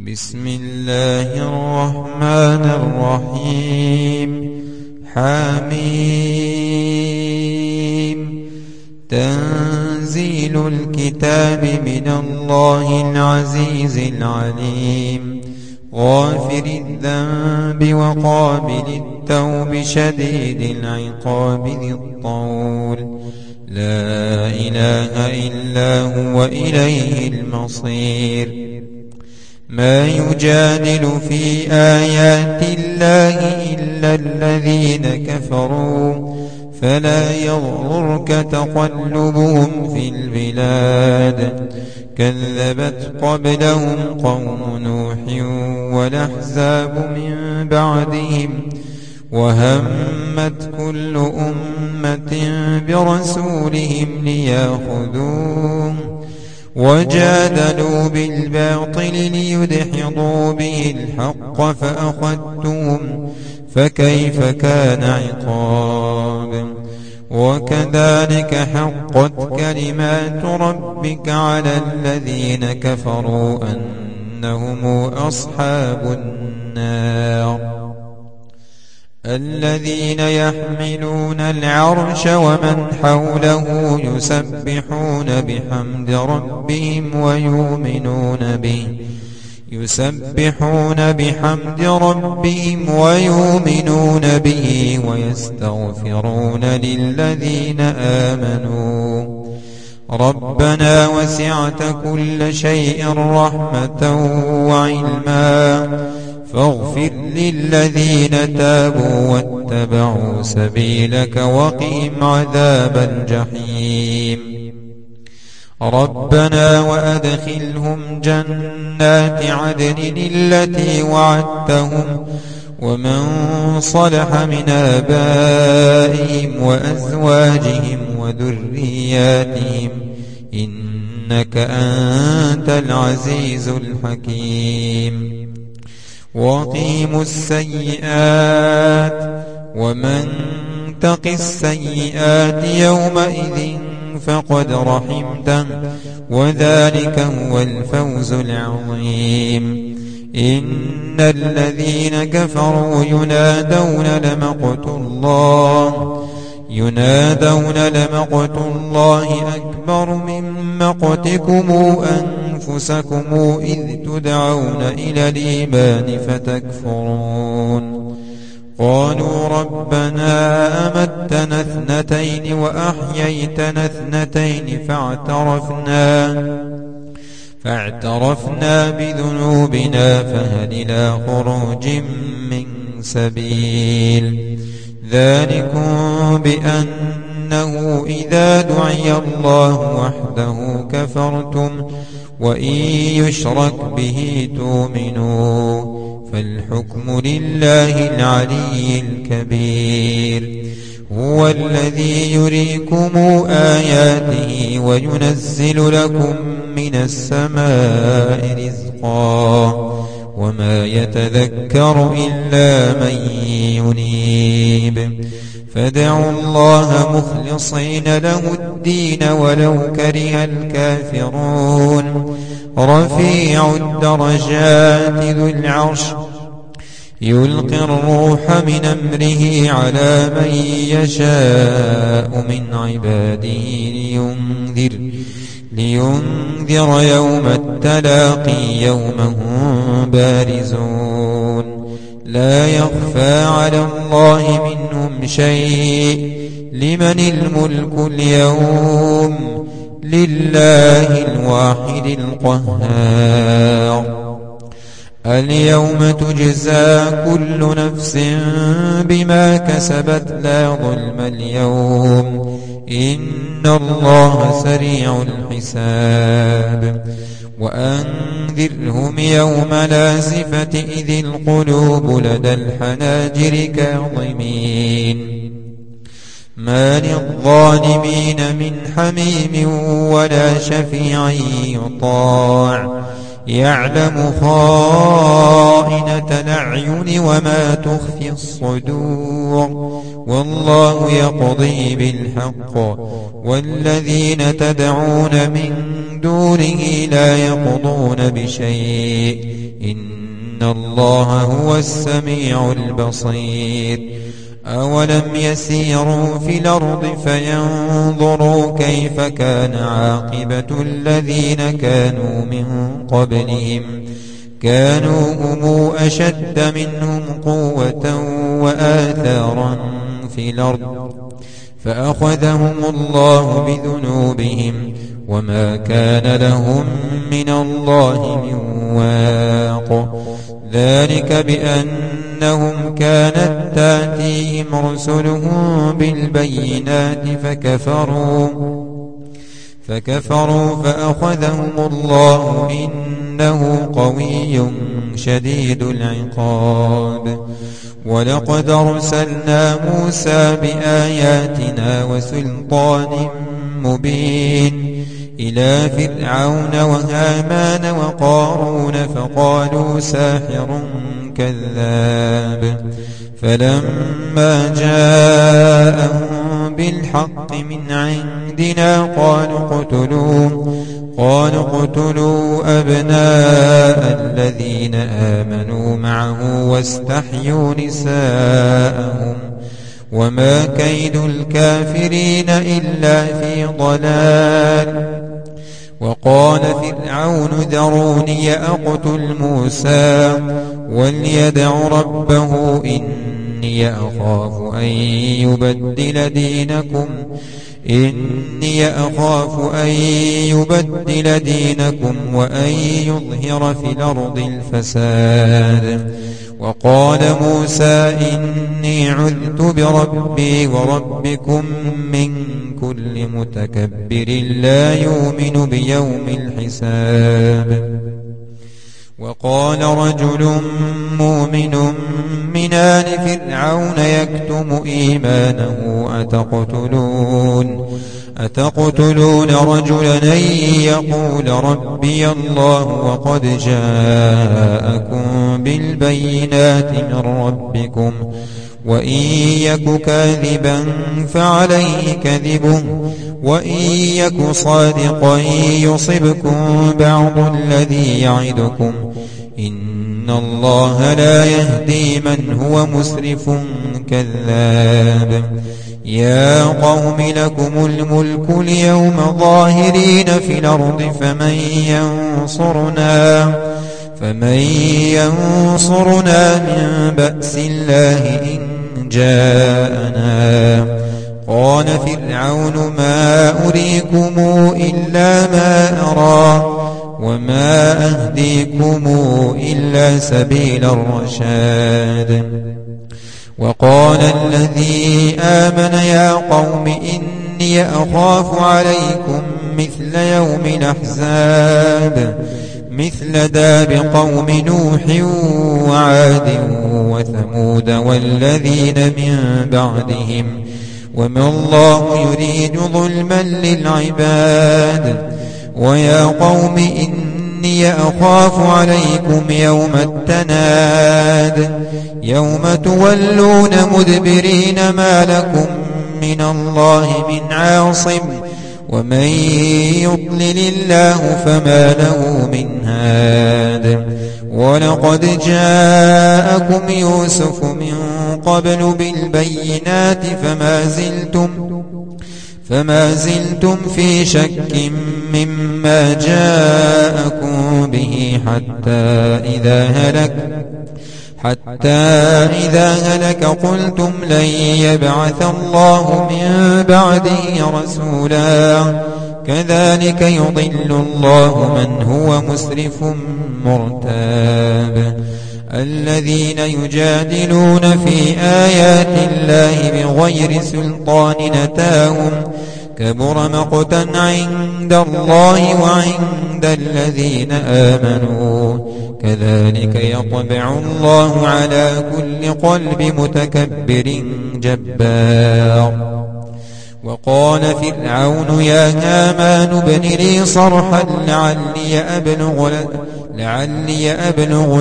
بسم الله الرحمن الرحيم. حميم. تنزيل الكتاب من الله العزيز العليم. غافر الذنب وقابل التوب شديد العقاب ذي الطول. لا إله إلا هو إليه المصير. ما يجادل في آيات الله إلا الذين كفروا فلا يغررك تقلبهم في البلاد. كذبت قبلهم قوم نوح والأحزاب من بعدهم وهمت كل أمة برسولهم ليأخذوه وجادلوا بالباطل ليدحضوا به الحق فأخذتهم فكيف كان عقاب. وكذلك حقت كلمات ربك على الذين كفروا أنهم أصحاب النار. الذين يحملون العرش ومن حوله يسبحون بحمد ربهم ويؤمنون به ويستغفرون للذين آمنوا ربنا وسعت كل شيء رحمة وعلما فاغفر للذين تابوا واتبعوا سبيلك وقهم عذاب الجحيم. ربنا وأدخلهم جنات عدن التي وعدتهم ومن صلح من آبائهم وأزواجهم وذرياتهم إنك أنت العزيز الحكيم. وقيموا السيئات ومن تق السيئات يومئذ فقد رحمته وذلك هو الفوز العظيم. إن الذين كفروا ينادون لمقت الله أكبر من مقتكم أنفسكم إذ تدعون إلى الإيمان فتكفرون. قالوا ربنا أمتنا اثنتين وأحييتنا اثنتين فاعترفنا بذنوبنا فهل إلى خروج من سبيل. ذلكم بأنه إذا دعي الله وحده كفرتم وإن يشرك به تؤمنوا فالحكم لله العلي الكبير. هو الذي يريكم آياته وينزل لكم من السماء رزقا وما يتذكر إلا من ينيب. فادعوا الله مخلصين له الدين ولو كره الكافرون. رفيع الدرجات ذو العرش يلقي الروح من أمره على من يشاء من عباده لينذر يوم التلاقي يوم هم بارزون. لا يخفى على الله منهم شيء. لمن الملك اليوم لله الواحد القهار. اليوم تجزى كل نفس بما كسبت لا ظلم اليوم إن الله سريع الحساب. وأنذرهم يوم لازفة إذ القلوب لدى الحناجر كاظمين ما للظالمين من حميم ولا شفيع يطاع. يعلم خائنة الأعين وما تخفي الصدور والله يقضي بالحق والذين تدعون من دونه لا يقضون بشيء إن الله هو السميع البصير أولم يسيروا في الأرض فينظروا كيف كان عاقبة الذين كانوا من قبلهم كانوا هم أشد منهم قوة وآثارا في الأرض فأخذهم الله بذنوبهم وما كان لهم من الله من واق ذلك بأنهم كانت تأتيهم رسلهم بالبينات فكفروا فأخذهم الله إنه قوي شديد العقاب ولقد أرسلنا موسى بآياتنا وسلطان مبين إلى فرعون وهامان وقارون فقالوا ساحر كذاب فلما جاءهم بالحق من عندنا قالوا اقتلوا أبناء الذين آمنوا معه واستحيوا نساءهم وما كيد الكافرين إلا في ضلال وقال فرعون ذروني أقتل موسى وليدع ربه إني أخاف أن يبدل دينكم وأن يظهر في الأرض الفساد وقال موسى إني عذت بربي وربكم من كل متكبر لا يؤمن بيوم الحساب وقال رجل مؤمن من آل فرعون يكتم إيمانه أتقتلون رجلا يقول ربي الله وقد جاءكم بالبينات من ربكم وإن يك كاذبا فعليه كذبه وإن يك صادقا يصبكم بعض الذي يعدكم إن الله لا يهدي من هو مسرف كذاب يا قوم لكم الملك اليوم ظاهرين في الأرض فمن ينصرنا من بأس الله إن جاءنا قال فرعون ما أريكم إلا ما أرى وما أهديكم إلا سبيل الرشاد وقال الذي آمن يا قوم إني أخاف عليكم مثل يوم الأحزاب مثل داب قوم نوح وعاد وثمود والذين من بعدهم وما الله يريد ظلما للعباد ويا قوم إني أخاف عليكم يوم التناد يوم تولون مدبرين ما لكم من الله من عاصم ومن يضلل الله فما له من هاد ولقد جاءكم يوسف من قبل بالبينات فما زلتم في شك مما جاءكم به حتى إذا هلك قلتم لن يبعث الله من بعده رسولا كذلك يضل الله من هو مسرف مرتاب الذين يجادلون في آيات الله بغير سلطان أتاهم كبر مقتا عند الله وعند الذين آمنوا كذلك يطبع الله على كل قلب متكبر جبار وقال فرعون يا هامان ابن لي صرحا لعلي أبلغ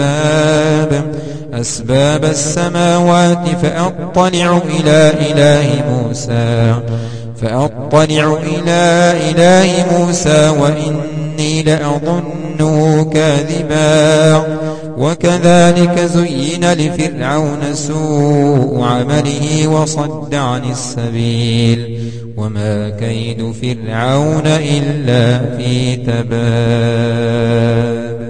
أسباب السماوات فأطلع إلى إله موسى وإني إني لأظنه كاذبا وكذلك زين لفرعون سوء عمله وصد عن السبيل وما كيد فرعون إلا في تباب.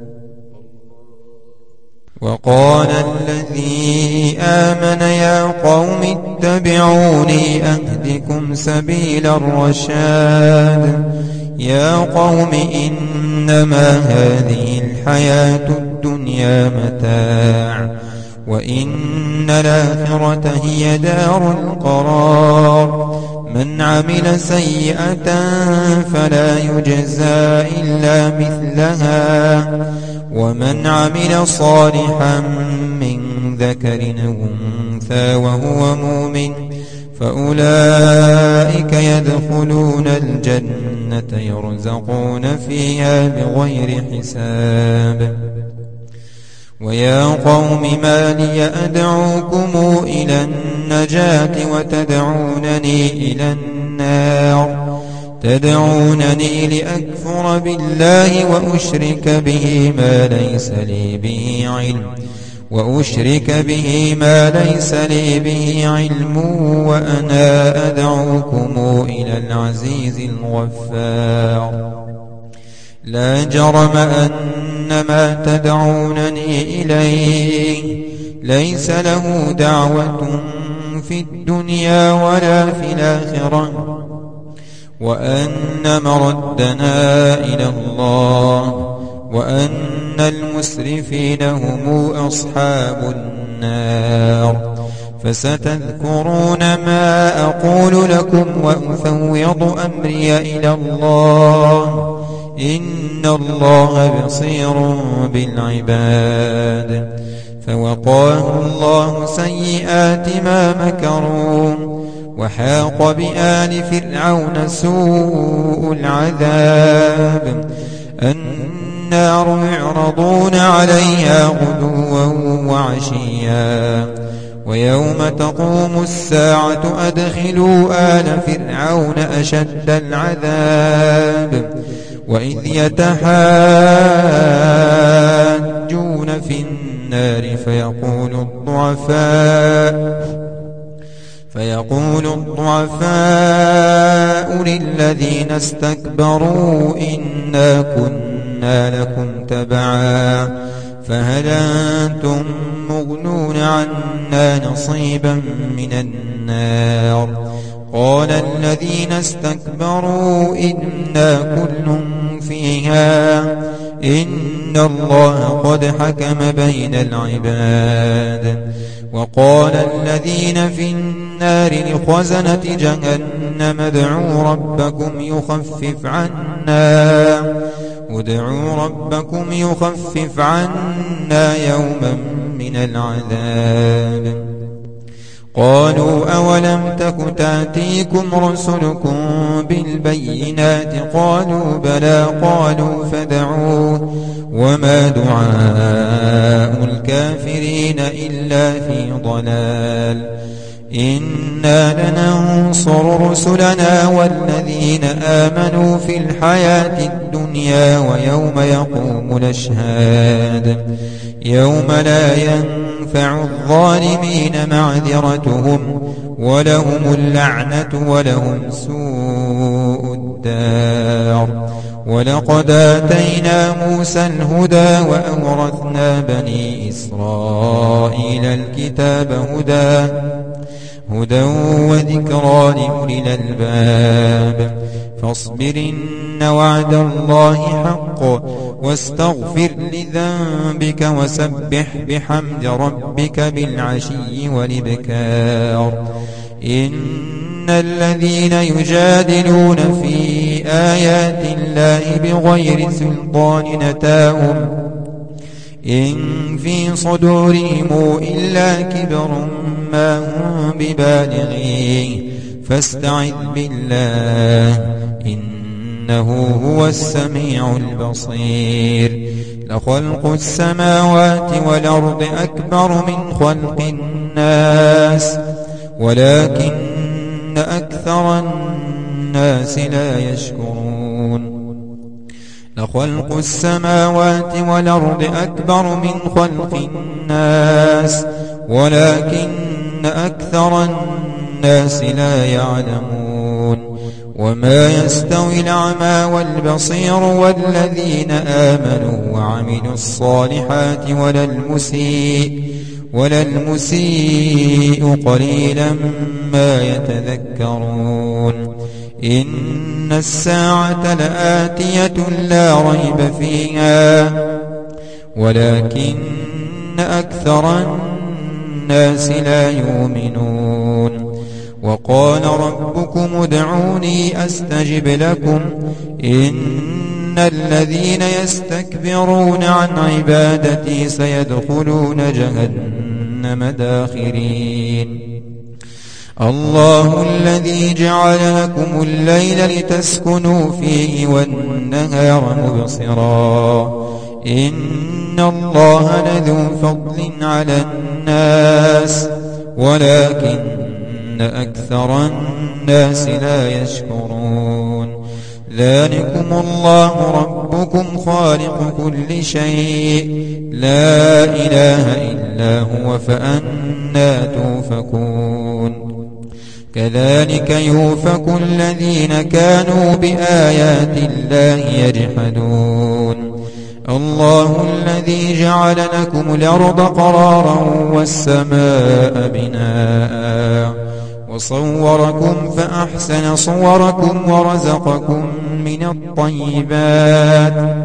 وقال الذي آمن يا قوم اتبعوني أهدكم سبيل الرشاد. يا قوم إنما هذه الحياة الدنيا متاع وإن الآخرة هي دار القرار. من عمل سيئة فلا يجزى إلا مثلها ومن عمل صالحا من ذكر أو أنثى وهو مؤمن فأولئك يدخلون الجنة يرزقون فيها بغير حساب. ويا قوم ما لي أدعوكم إلى النجاة وتدعونني إلى النار. تدعونني لأكفر بالله وأشرك به ما ليس لي به علم وأنا أدعوكم إلى العزيز الغفار. لا جرم أن ما تدعونني إليه ليس له دعوة في الدنيا ولا في الآخرة وأن مردنا إلى الله وأن المسرفين هم أصحاب النار. فستذكرون ما أقول لكم وأفوض أمري إلى الله إن الله بصير بالعباد. فوقاه الله سيئات ما مكروا وحاق بآل فرعون سوء العذاب. النار يعرضون عليها غدوا وعشيا ويوم تقوم الساعة أدخلوا آل فرعون أشد العذاب. وإذ يتحاجون في النار فيقول الضعفاء للذين استكبروا إنا كنا لكم تبعا فهل أنتم مغنون عنا نصيبا من النار. قال الذين استكبروا إنا كل فيها إن الله قد حكم بين العباد. وقال الذين في النار لخزنة جهنم ادعوا ربكم يخفف عنا يوما من العذاب. قالوا أولم تك تأتيكم رسلكم بالبينات قالوا بلى قالوا فادعوا وما دعاء الكافرين إلا في ضلال. إنا لننصر رسلنا والذين آمنوا في الحياة الدنيا ويوم يقوم الأشهاد. يوم لا ينفع الظالمين معذرتهم ولهم اللعنة ولهم سوء الدار. ولقد آتينا موسى الهدى وأورثنا بني إسرائيل الكتاب هدى وذكرى لأولي الألباب. فاصبر إن وعد الله حق واستغفر لذنبك وسبح بحمد ربك بالعشي والإبكار. إن الذين يجادلون في آيات الله بغير سلطان أتاهم إن في صدورهم إلا كبر ما هم ببالغيه فاستعذ بالله إنه هو السميع البصير. لخلق السماوات والأرض أكبر من خلق الناس ولكن أكثر الناس لا يشكرون. لخلق السماوات والأرض أكبر من خلق الناس ولكن أكثر الناس لا يعلمون وما يستوي الأعمى والبصير والذين آمنوا وعملوا الصالحات ولا المسيء قليلا ما يتذكرون إن الساعة لآتية لا ريب فيها ولكن أكثر الناس لا يؤمنون وقال ربكم ادعوني أستجب لكم إن الذين يستكبرون عن عبادتي سيدخلون جهنم داخرين الله الذي جعل لكم الليل لتسكنوا فيه والنهار مبصرا إن الله لذو فضل على الناس ولكن أكثر الناس لا يشكرون ذلكم الله ربكم خالق كل شيء لا إله إلا هو فأنى توفكون كذلك يؤفك الذين كانوا بآيات الله يجحدون الله الذي جعل لكم الأرض قرارا والسماء بناء وصوركم فأحسن صوركم ورزقكم من الطيبات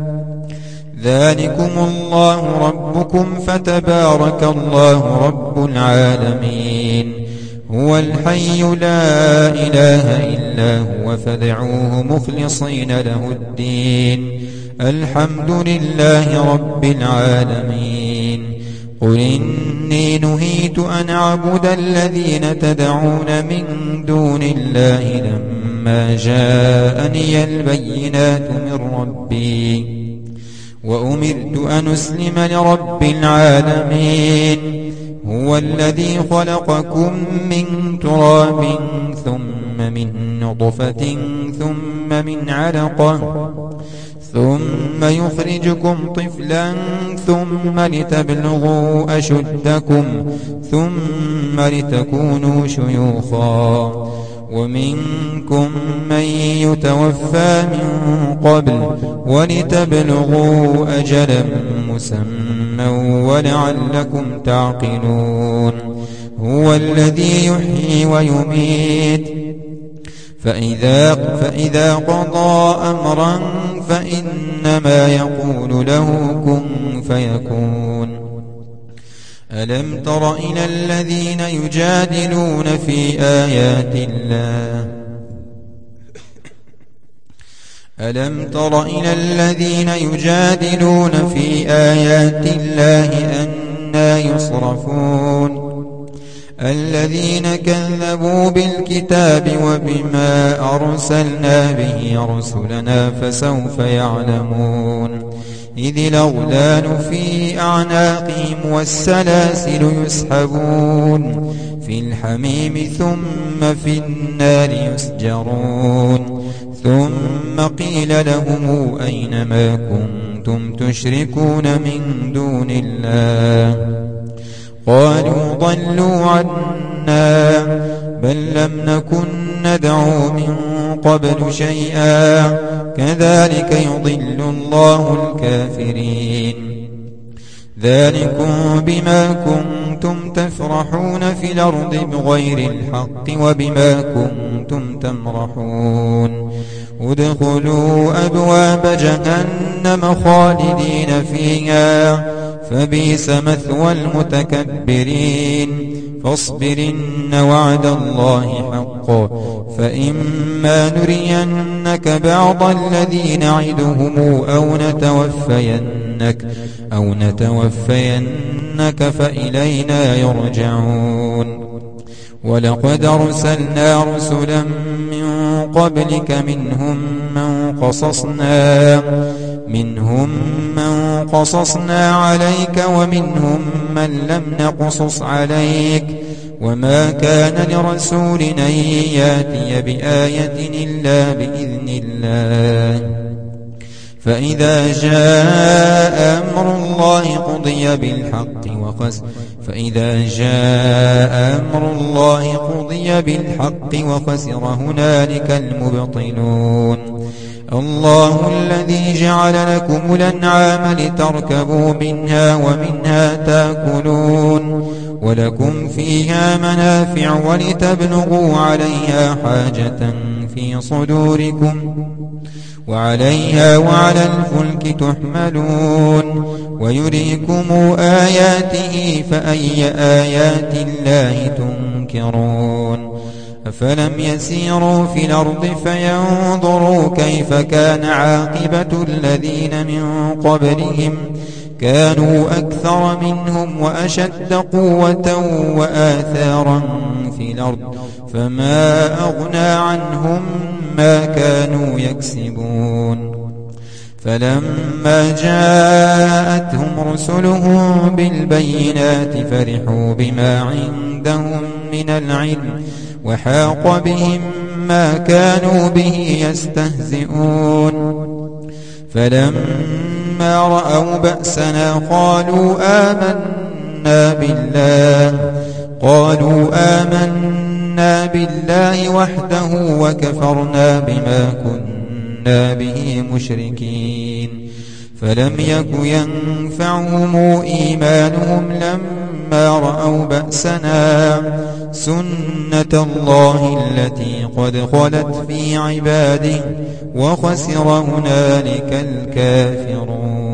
ذلكم الله ربكم فتبارك الله رب العالمين هو الحي لا إله إلا هو فادعوه مخلصين له الدين الحمد لله رب العالمين قل إني نهيت أن أعبد الذين تدعون من دون الله لما جاءني البينات من ربي وأمرت أن أسلم لرب العالمين هو الذي خلقكم من تراب ثم من نطفة ثم من علقة ثم يخرجكم طفلا ثم لتبلغوا أشدكم ثم لتكونوا شيوخا ومنكم من يتوفى من قبل ولتبلغوا أجلا مسمى ولعلكم تعقلون هو الذي يحيي ويميت فإذا قضى أمرا فإنما يقول له كن فيكون ألم تر إلى الذين يجادلون في آيات الله ألم تر إلى الذين يجادلون في آيات الله أنى يصرفون الذين كذبوا بالكتاب وبما أرسلنا به رسلنا فسوف يعلمون إذ الأغلال في أعناقهم والسلاسل يسحبون في الحميم ثم في النار يسجرون ثم قيل لهم أين ما كنتم تشركون من دون الله قالوا ضلوا عنا بل لم نكن ندعو من قبل شيئا كذلك يضل الله الكافرين ذلكم بما كنتم تفرحون في الأرض بغير الحق وبما كنتم تمرحون ادخلوا أبواب جهنم خالدين فيها فبئس مثوى المتكبرين فاصبر إن وعد الله حق فإما نرينك بعض الذي نعدهم أو نتوفينك فإلينا يرجعون ولقد أرسلنا رسلا من قبلك منهم من قصصنا عليك ومنهم من لم نقصص عليك وما كان لرسول أن يأتي بآية إلا بإذن الله فإذا جاء أمر الله قضي بالحق وخسر هنالك المبطلون. الله الذي جعل لكم الأنعام لتركبوا منها ومنها تأكلون ولكم فيها منافع ولتبلغوا عليها حاجة في صدوركم وعليها وعلى الفلك تحملون ويريكم آياته فأي آيات الله تنكرون. أفلم يسيروا في الأرض فينظروا كيف كان عاقبة الذين من قبلهم كانوا أكثر منهم وأشد قوة وآثارا في الأرض فما أغنى عنهم ما كانوا يكسبون. فلما جاءتهم رسلهم بالبينات فرحوا بما عندهم من العلم وحاق بهم ما كانوا به يستهزئون. فلما رأوا بأسنا قالوا آمنا بالله وحده وكفرنا بما كنا به مشركين. فلم يك ينفعهم إيمانهم لما رأوا بأسنا سنة الله التي قد خلت في عباده وخسر هنالك الكافرون.